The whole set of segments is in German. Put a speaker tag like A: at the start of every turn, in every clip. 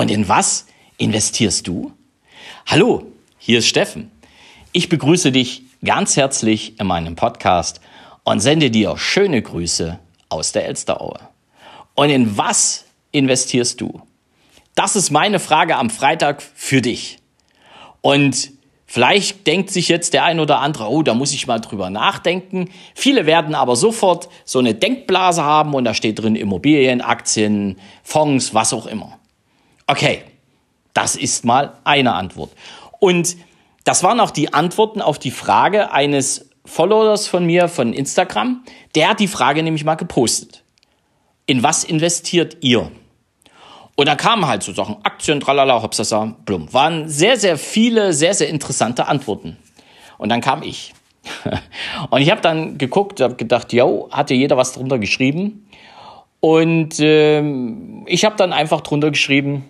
A: Und in was investierst du? Hallo, hier ist Steffen. Ich begrüße dich ganz herzlich in meinem Podcast und sende dir schöne Grüße aus der Elsteraue. Und in was investierst du? Das ist meine Frage am Freitag für dich. Und vielleicht denkt sich jetzt der ein oder andere, oh, da muss ich mal drüber nachdenken. Viele werden aber sofort so eine Denkblase haben und da steht drin Immobilien, Aktien, Fonds, was auch immer. Okay, das ist mal eine Antwort. Und das waren auch die Antworten auf die Frage eines Followers von mir von Instagram. Der hat die Frage nämlich mal gepostet. In was investiert ihr? Und da kamen halt so Sachen, Aktien, tralala, hopsasa, blum. Waren sehr, sehr viele, sehr, sehr interessante Antworten. Und dann kam ich. Und ich habe dann geguckt, habe gedacht, yo, hatte jeder was drunter geschrieben. Und ich habe dann einfach drunter geschrieben,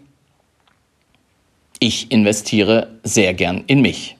A: ich investiere sehr gern in mich.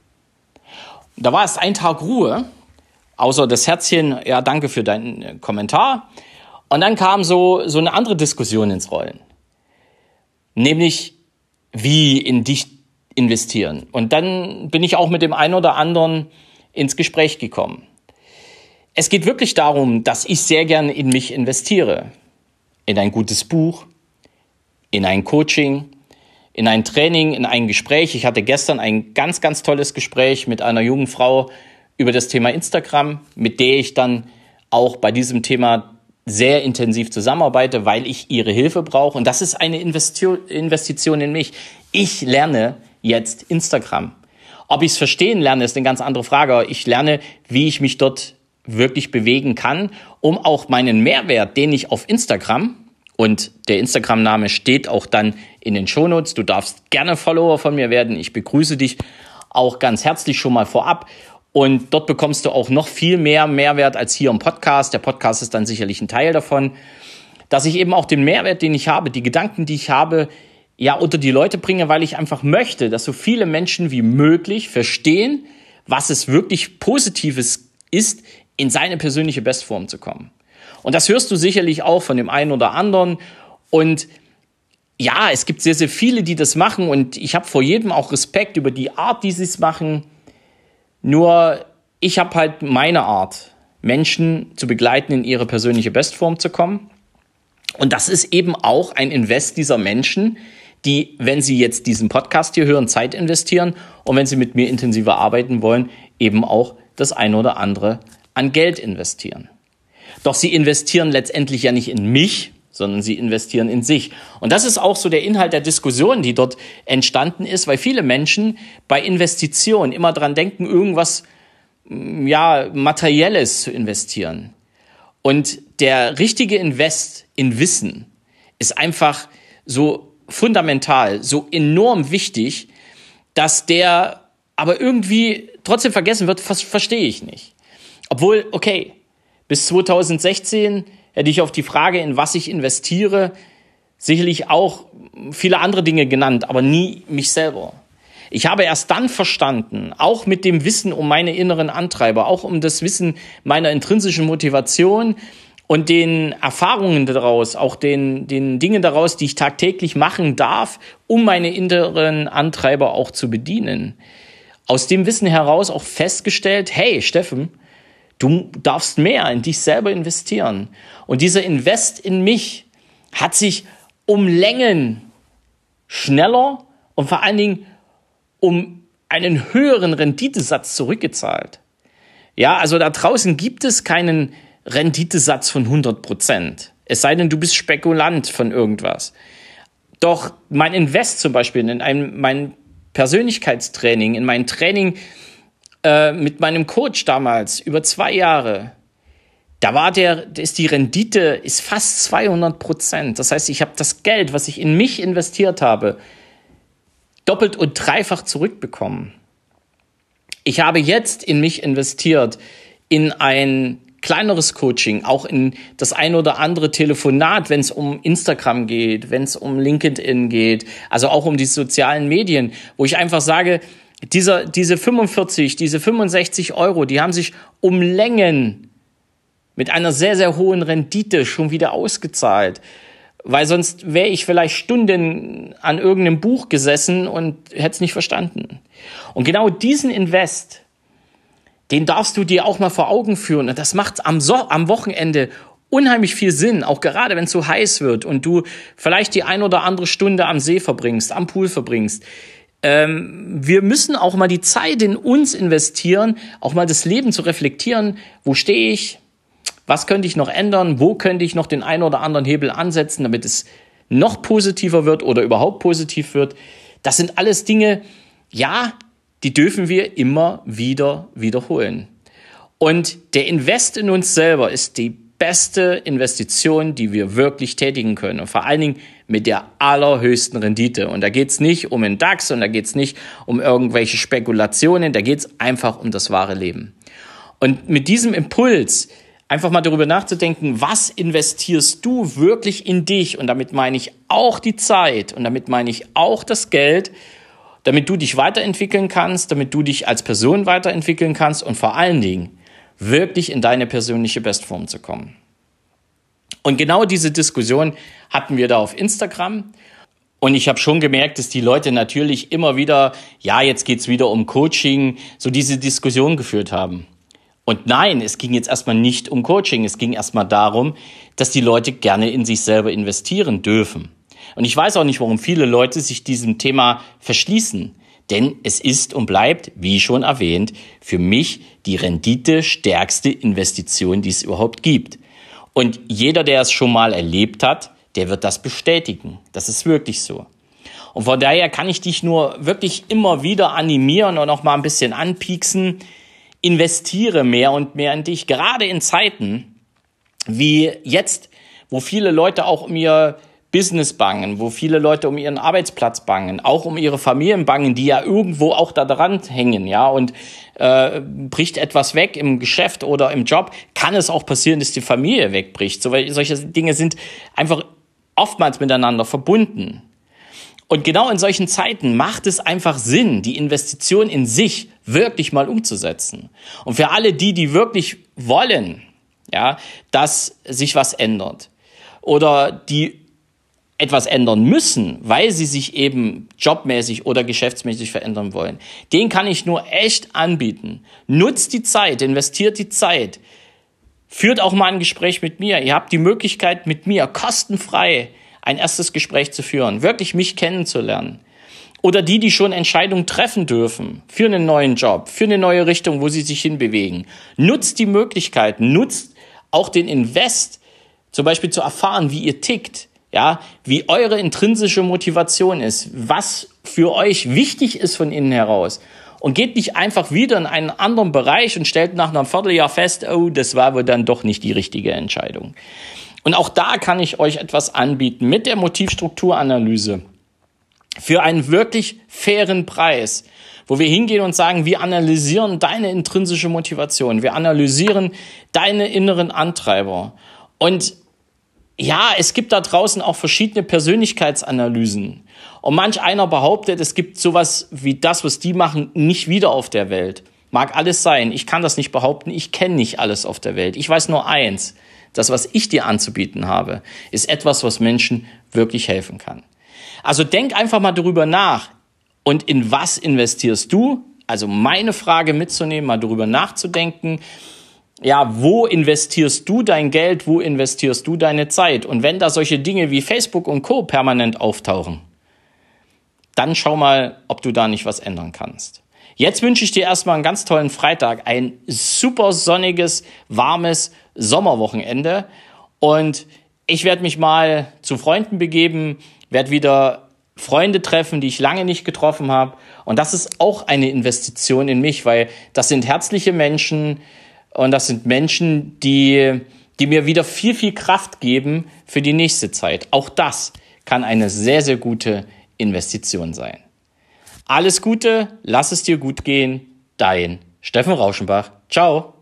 A: Da war erst ein Tag Ruhe, außer das Herzchen, ja, danke für deinen Kommentar. Und dann kam so eine andere Diskussion ins Rollen. Nämlich, wie in dich investieren. Und dann bin ich auch mit dem einen oder anderen ins Gespräch gekommen. Es geht wirklich darum, dass ich sehr gerne in mich investiere. In ein gutes Buch, in ein Coaching, in ein Training, in ein Gespräch. Ich hatte gestern ein ganz, ganz tolles Gespräch mit einer jungen Frau über das Thema Instagram, mit der ich dann auch bei diesem Thema sehr intensiv zusammenarbeite, weil ich ihre Hilfe brauche. Und das ist eine Investition in mich. Ich lerne jetzt Instagram. Ob ich es verstehen lerne, ist eine ganz andere Frage. Aber ich lerne, wie ich mich dort wirklich bewegen kann, um auch meinen Mehrwert, den ich auf Instagram, und der Instagram-Name steht auch dann in den Shownotes, du darfst gerne Follower von mir werden. Ich begrüße dich auch ganz herzlich schon mal vorab. Und dort bekommst du auch noch viel mehr Mehrwert als hier im Podcast. Der Podcast ist dann sicherlich ein Teil davon, dass ich eben auch den Mehrwert, den ich habe, die Gedanken, die ich habe, ja unter die Leute bringe, weil ich einfach möchte, dass so viele Menschen wie möglich verstehen, was es wirklich Positives ist, in seine persönliche Bestform zu kommen. Und das hörst du sicherlich auch von dem einen oder anderen. Und ja, es gibt sehr, sehr viele, die das machen. Und ich habe vor jedem auch Respekt über die Art, wie sie es machen. Nur ich habe halt meine Art, Menschen zu begleiten, in ihre persönliche Bestform zu kommen. Und das ist eben auch ein Invest dieser Menschen, die, wenn sie jetzt diesen Podcast hier hören, Zeit investieren und wenn sie mit mir intensiver arbeiten wollen, eben auch das eine oder andere an Geld investieren. Doch sie investieren letztendlich ja nicht in mich, sondern sie investieren in sich. Und das ist auch so der Inhalt der Diskussion, die dort entstanden ist, weil viele Menschen bei Investitionen immer dran denken, irgendwas, ja, Materielles zu investieren. Und der richtige Invest in Wissen ist einfach so fundamental, so enorm wichtig, dass der aber irgendwie trotzdem vergessen wird, verstehe ich nicht. Obwohl, okay, bis 2016 hätte ich auf die Frage, in was ich investiere, sicherlich auch viele andere Dinge genannt, aber nie mich selber. Ich habe erst dann verstanden, auch mit dem Wissen um meine inneren Antreiber, auch um das Wissen meiner intrinsischen Motivation und den Erfahrungen daraus, auch den Dingen daraus, die ich tagtäglich machen darf, um meine inneren Antreiber auch zu bedienen. Aus dem Wissen heraus auch festgestellt, hey Steffen, du darfst mehr in dich selber investieren. Und dieser Invest in mich hat sich um Längen schneller und vor allen Dingen um einen höheren Renditesatz zurückgezahlt. Ja, also da draußen gibt es keinen Renditesatz von 100%. Es sei denn, du bist Spekulant von irgendwas. Doch mein Invest zum Beispiel in mein Persönlichkeitstraining, in mein Training mit meinem Coach damals über 2 Jahre, ist die Rendite ist fast 200%. Das heißt, ich habe das Geld, was ich in mich investiert habe, doppelt und dreifach zurückbekommen. Ich habe jetzt in mich investiert, in ein kleineres Coaching, auch in das ein oder andere Telefonat, wenn es um Instagram geht, wenn es um LinkedIn geht, also auch um die sozialen Medien, wo ich einfach sage, diese 45, diese 65 Euro, die haben sich um Längen mit einer sehr, sehr hohen Rendite schon wieder ausgezahlt, weil sonst wäre ich vielleicht Stunden an irgendeinem Buch gesessen und hätte es nicht verstanden. Und genau diesen Invest, den darfst du dir auch mal vor Augen führen. Und das macht am Wochenende unheimlich viel Sinn, auch gerade wenn es so heiß wird und du vielleicht die 1 oder andere Stunde am See verbringst, am Pool verbringst. Wir müssen auch mal die Zeit in uns investieren, auch mal das Leben zu reflektieren. Wo stehe ich? Was könnte ich noch ändern? Wo könnte ich noch den einen oder anderen Hebel ansetzen, damit es noch positiver wird oder überhaupt positiv wird? Das sind alles Dinge, ja, die dürfen wir immer wieder wiederholen. Und der Invest in uns selber ist die beste Investition, die wir wirklich tätigen können. Und vor allen Dingen mit der allerhöchsten Rendite. Und da geht's nicht um den DAX und da geht's nicht um irgendwelche Spekulationen, da geht's einfach um das wahre Leben. Und mit diesem Impuls einfach mal darüber nachzudenken, was investierst du wirklich in dich? Und damit meine ich auch die Zeit und damit meine ich auch das Geld, damit du dich weiterentwickeln kannst, damit du dich als Person weiterentwickeln kannst und vor allen Dingen wirklich in deine persönliche Bestform zu kommen. Und genau diese Diskussion hatten wir da auf Instagram. Und ich habe schon gemerkt, dass die Leute natürlich immer wieder, ja, jetzt geht's wieder um Coaching, so diese Diskussion geführt haben. Und nein, es ging jetzt erstmal nicht um Coaching. Es ging erstmal darum, dass die Leute gerne in sich selber investieren dürfen. Und ich weiß auch nicht, warum viele Leute sich diesem Thema verschließen. Denn es ist und bleibt, wie schon erwähnt, für mich die renditestärkste Investition, die es überhaupt gibt. Und jeder, der es schon mal erlebt hat, der wird das bestätigen. Das ist wirklich so. Und von daher kann ich dich nur wirklich immer wieder animieren und auch mal ein bisschen anpieksen. Investiere mehr und mehr in dich. Gerade in Zeiten wie jetzt, wo viele Leute auch um ihr Business bangen, wo viele Leute um ihren Arbeitsplatz bangen, auch um ihre Familien bangen, die ja irgendwo auch da dran hängen, ja, und bricht etwas weg im Geschäft oder im Job, kann es auch passieren, dass die Familie wegbricht. Solche Dinge sind einfach oftmals miteinander verbunden. Und genau in solchen Zeiten macht es einfach Sinn, die Investition in sich wirklich mal umzusetzen. Und für alle die wirklich wollen, ja, dass sich was ändert oder die etwas ändern müssen, weil sie sich eben jobmäßig oder geschäftsmäßig verändern wollen, den kann ich nur echt anbieten. Nutzt die Zeit, investiert die Zeit, führt auch mal ein Gespräch mit mir. Ihr habt die Möglichkeit, mit mir kostenfrei ein erstes Gespräch zu führen, wirklich mich kennenzulernen. Oder die schon Entscheidungen treffen dürfen für einen neuen Job, für eine neue Richtung, wo sie sich hinbewegen. Nutzt die Möglichkeiten, nutzt auch den Invest, zum Beispiel zu erfahren, wie ihr tickt, ja, wie eure intrinsische Motivation ist, was für euch wichtig ist von innen heraus. Und geht nicht einfach wieder in einen anderen Bereich und stellt nach einem Vierteljahr fest, oh, das war wohl dann doch nicht die richtige Entscheidung. Und auch da kann ich euch etwas anbieten mit der Motivstrukturanalyse für einen wirklich fairen Preis, wo wir hingehen und sagen, wir analysieren deine intrinsische Motivation, wir analysieren deine inneren Antreiber. Und ja, es gibt da draußen auch verschiedene Persönlichkeitsanalysen. Und manch einer behauptet, es gibt sowas wie das, was die machen, nicht wieder auf der Welt. Mag alles sein, ich kann das nicht behaupten, ich kenne nicht alles auf der Welt. Ich weiß nur eins, das, was ich dir anzubieten habe, ist etwas, was Menschen wirklich helfen kann. Also denk einfach mal darüber nach. Und in was investierst du? Also meine Frage mitzunehmen, mal darüber nachzudenken. Ja, wo investierst du dein Geld? Wo investierst du deine Zeit? Und wenn da solche Dinge wie Facebook und Co. permanent auftauchen, dann schau mal, ob du da nicht was ändern kannst. Jetzt wünsche ich dir erstmal einen ganz tollen Freitag, ein super sonniges, warmes Sommerwochenende. Und ich werde mich mal zu Freunden begeben, werde wieder Freunde treffen, die ich lange nicht getroffen habe. Und das ist auch eine Investition in mich, weil das sind herzliche Menschen und das sind Menschen, die mir wieder viel, viel Kraft geben für die nächste Zeit. Auch das kann eine sehr, sehr gute Investition sein. Alles Gute, lass es dir gut gehen. Dein Steffen Rauschenbach. Ciao.